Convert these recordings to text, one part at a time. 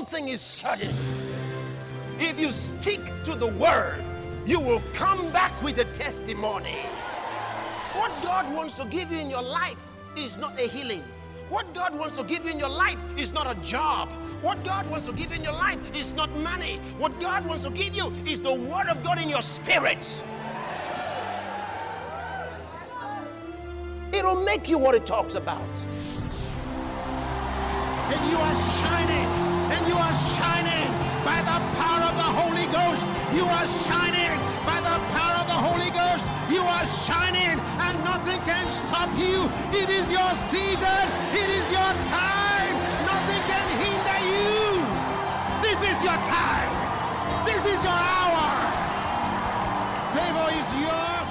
one thing is certain. If you stick to the word, you will come back with a testimony. What God wants to give you in your life is not a healing. What God wants to give you in your life is not a job. What God wants to give you in your life is not money. What God wants to give you is the word of God in your spirit. It'll make you what it talks about. And you are shining. And you are shining by the power of the Holy Ghost. You are shining by the power of the Holy Ghost. You are shining and nothing can stop you. It is your season. It is your time. Nothing can hinder you. This is your time. This is your hour. Favor is yours.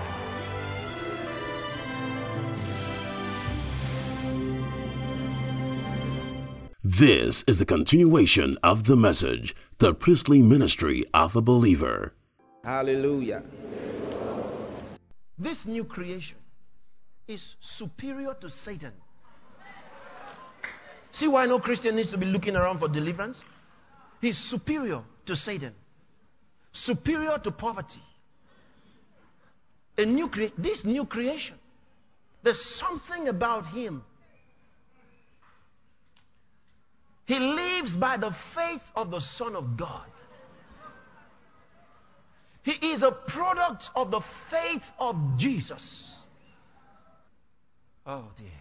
This is the continuation of the message, the priestly ministry of a believer. Hallelujah. This new creation is superior to Satan. See why no Christian needs to be looking around for deliverance? He's superior to Satan, superior to poverty. This new creation, there's something about him. He lives by the faith of the Son of God. He is a product of the faith of Jesus. Oh dear.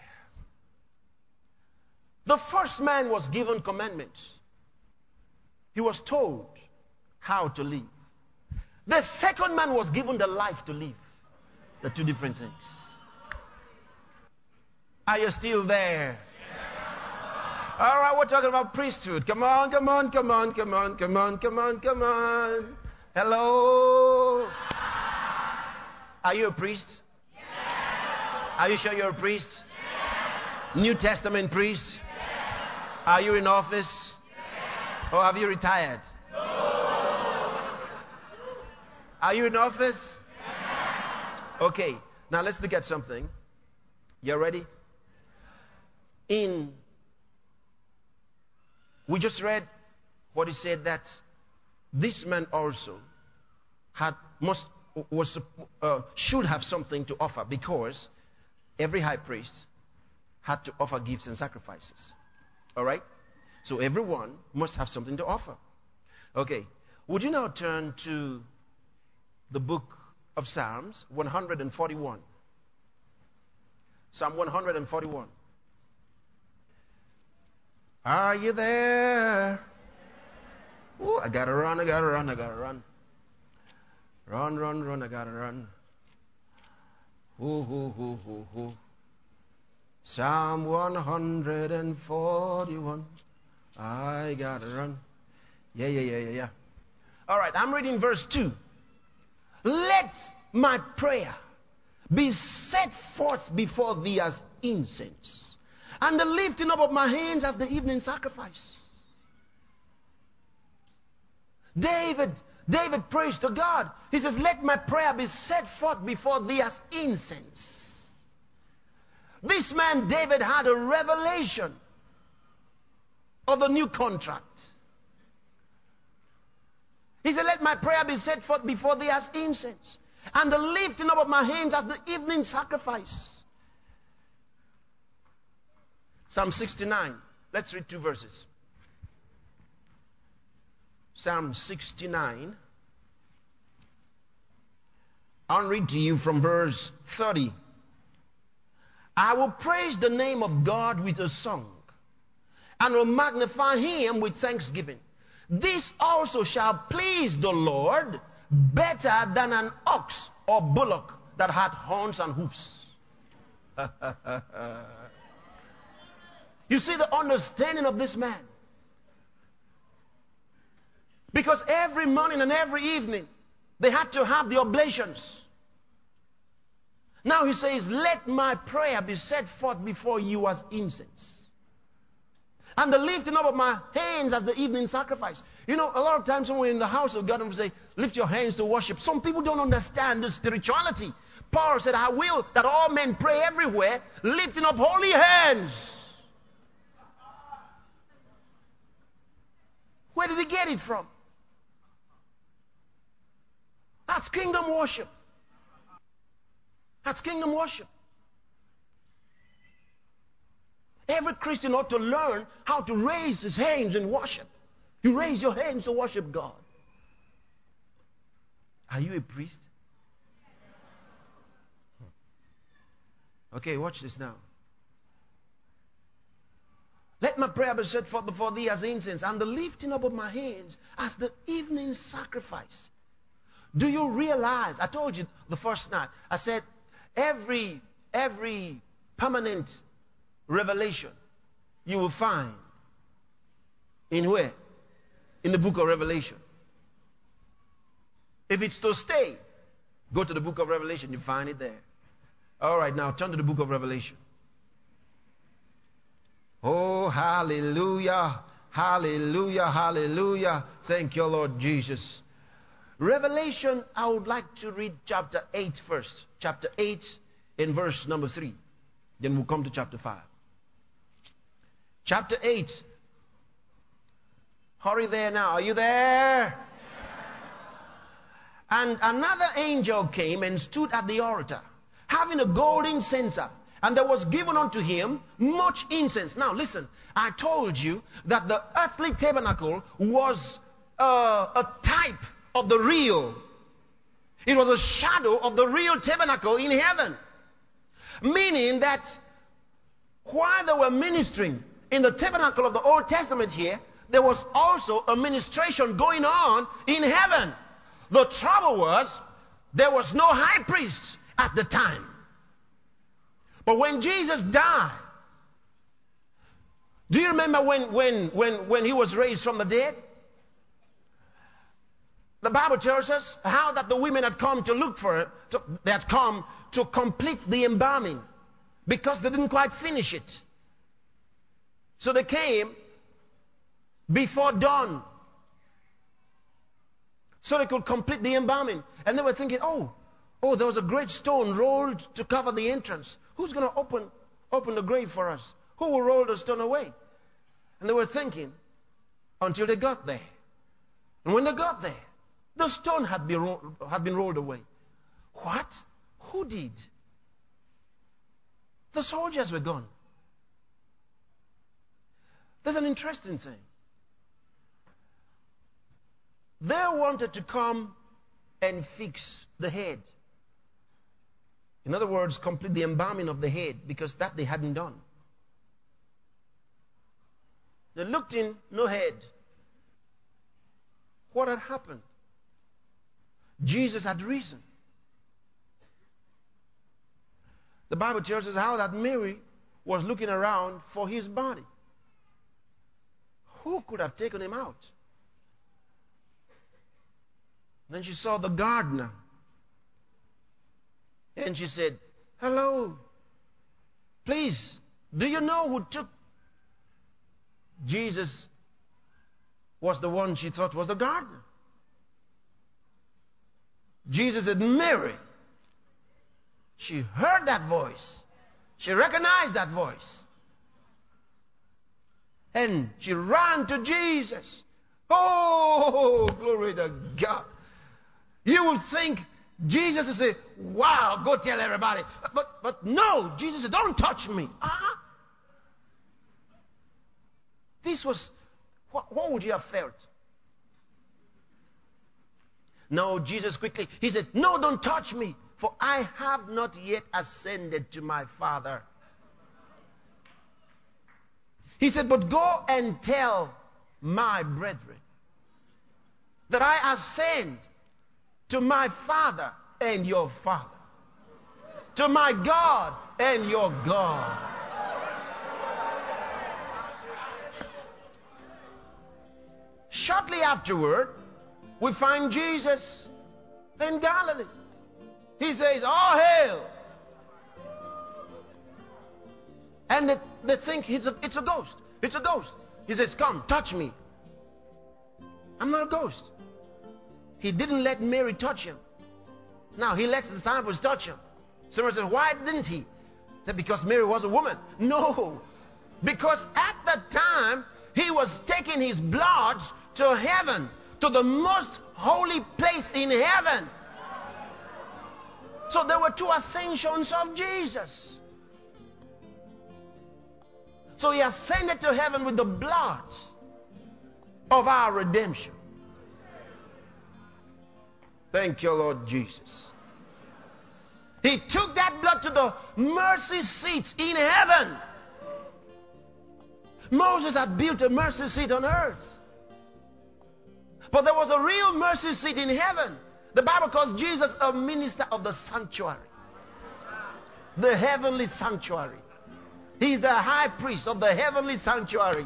The first man was given commandments. He was told how to live. The second man was given the life to live. The two different things. Are you still there? All right, we're talking about priesthood. Come on, come on, come on, come on, come on, come on, come on. Hello? Are you a priest? Yes. Are you sure you're a priest? Yes. New Testament priest? Yes. Are you in office? Yes. Or have you retired? No. Are you in office? Yes. Okay, now let's look at something. You ready? We just read what he said, that this man also should have something to offer, because every high priest had to offer gifts and sacrifices. All right? So everyone must have something to offer. Okay. Would you now turn to the book of Psalms 141? Psalm 141. Are you there? Ooh, I gotta run, I gotta run, I gotta run. Run, run, run, I gotta run. Ooh. Psalm 141. I gotta run. Yeah. All right, I'm reading verse 2. Let my prayer be set forth before thee as incense, and the lifting up of my hands as the evening sacrifice. David prays to God. He says, let my prayer be set forth before thee as incense. This man, David, had a revelation of the new contract. He said, let my prayer be set forth before thee as incense, and the lifting up of my hands as the evening sacrifice. Psalm 69. Let's read 2 verses. Psalm 69. I'll read to you from verse 30. I will praise the name of God with a song, and will magnify him with thanksgiving. This also shall please the Lord better than an ox or bullock that hath horns and hoofs. You see the understanding of this man. Because every morning and every evening, they had to have the oblations. Now he says, let my prayer be set forth before you as incense, and the lifting up of my hands as the evening sacrifice. You know, a lot of times when we're in the house of God and we say, lift your hands to worship, some people don't understand the spirituality. Paul said, I will that all men pray everywhere, lifting up holy hands. Where did he get it from? That's kingdom worship. That's kingdom worship. Every Christian ought to learn how to raise his hands in worship. You raise your hands to worship God. Are you a priest? Okay, watch this now. Let my prayer be set forth before thee as incense, and the lifting up of my hands as the evening sacrifice. Do you realize, I told you the first night, I said every permanent revelation you will find in where? In the book of Revelation. If it's to stay, go to the book of Revelation, you find it there. All right, now turn to the book of Revelation. Oh, hallelujah, hallelujah, hallelujah. Thank you, Lord Jesus. Revelation, I would like to read chapter 8 first. Chapter 8 in verse number 3. Then we'll come to chapter 5. Chapter 8. Hurry there now. Are you there? And another angel came and stood at the altar, having a golden censer. And there was given unto him much incense. Now listen, I told you that the earthly tabernacle was a type of the real. It was a shadow of the real tabernacle in heaven. Meaning that while they were ministering in the tabernacle of the Old Testament here, there was also a ministration going on in heaven. The trouble was, there was no high priest at the time. But when Jesus died, do you remember when he was raised from the dead? The Bible tells us how that the women had come to look for it. They had come to complete the embalming because they didn't quite finish it. So they came before dawn so they could complete the embalming. And they were thinking, oh, there was a great stone rolled to cover the entrance. Who's going to open the grave for us? Who will roll the stone away? And they were thinking until they got there. And when they got there, the stone had been rolled away. What? Who did? The soldiers were gone. There's an interesting thing. They wanted to come and fix the head. In other words, complete the embalming of the head, because that they hadn't done. They looked in, no head. What had happened? Jesus had risen. The Bible tells us how that Mary was looking around for his body. Who could have taken him out? Then she saw the gardener. And she said, hello, please, do you know who took? Jesus was the one she thought was the gardener. Jesus said, Mary. She heard that voice. She recognized that voice. And she ran to Jesus. Oh, glory to God. You would think Jesus would say, wow, go tell everybody. But no, Jesus said, don't touch me. This was, what would you have felt? No, Jesus quickly, he said, no, don't touch me, for I have not yet ascended to my Father. He said, but go and tell my brethren that I ascend to my Father and your Father, to my God and your God. Shortly afterward, we find Jesus in Galilee. He says, all hail. And they think it's a ghost. It's a ghost. He says, come, touch me. I'm not a ghost. He didn't let Mary touch him. Now, he lets the disciples touch him. Someone says, why didn't he? He said, because Mary was a woman. No. Because at the time, he was taking his blood to heaven, to the most holy place in heaven. So there were two ascensions of Jesus. So he ascended to heaven with the blood of our redemption. Thank you, Lord Jesus. He took that blood to the mercy seat in heaven. Moses had built a mercy seat on earth, but there was a real mercy seat in heaven. The Bible calls Jesus a minister of the sanctuary, the heavenly sanctuary. He's the high priest of the heavenly sanctuary.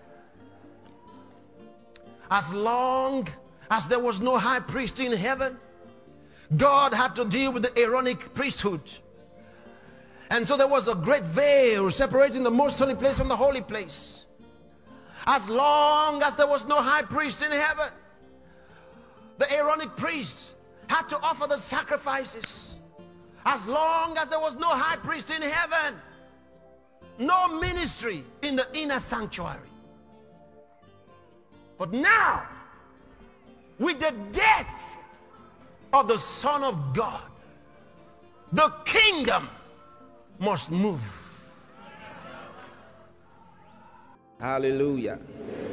As long as there was no high priest in heaven, God had to deal with the Aaronic priesthood. And so there was a great veil separating the most holy place from the holy place. As long as there was no high priest in heaven, the Aaronic priests had to offer the sacrifices. As long as there was no high priest in heaven, no ministry in the inner sanctuary. But now, with the death of the Son of God, the kingdom must move. Hallelujah.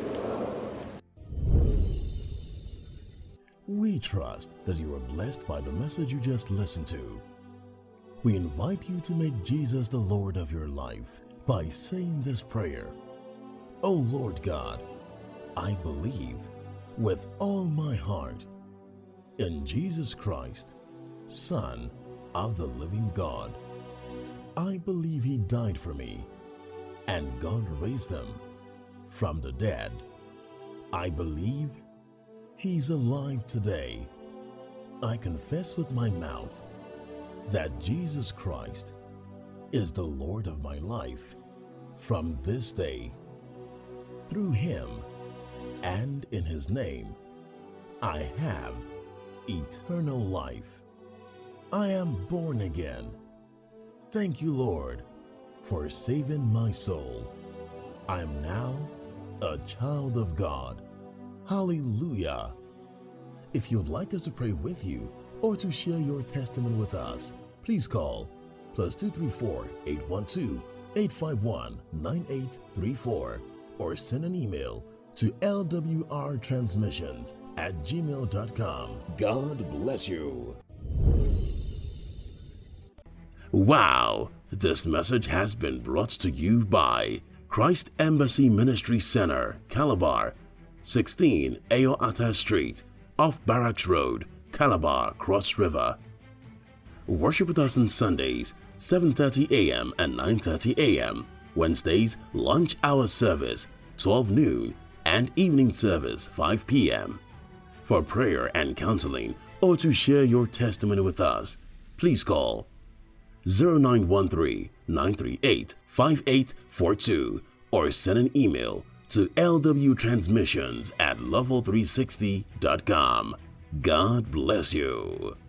We trust that you are blessed by the message you just listened to. We invite you to make Jesus the Lord of your life by saying this prayer. Oh Lord God, I believe with all my heart in Jesus Christ, Son of the living God. I believe He died for me, and God raised Him from the dead. I believe He's alive today. I confess with my mouth that Jesus Christ is the Lord of my life from this day. Through Him and in His name, I have eternal life. I am born again. Thank you, Lord, for saving my soul. I am now a child of God. Hallelujah. If you'd like us to pray with you or to share your testimony with us, please call +234 812 851 9834 or send an email to lwrtransmissions@gmail.com. God bless you. Wow, this message has been brought to you by Christ Embassy Ministry Center, Calabar, 16 Ayoata Street, off Barracks Road, Calabar, Cross River. Worship with us on Sundays, 7:30 a.m. and 9:30 a.m. Wednesdays, lunch hour service, 12 noon, and evening service, 5 p.m. For prayer and counseling or to share your testimony with us, please call 0913-938-5842 or send an email to lwtransmissions@level360.com. God bless you.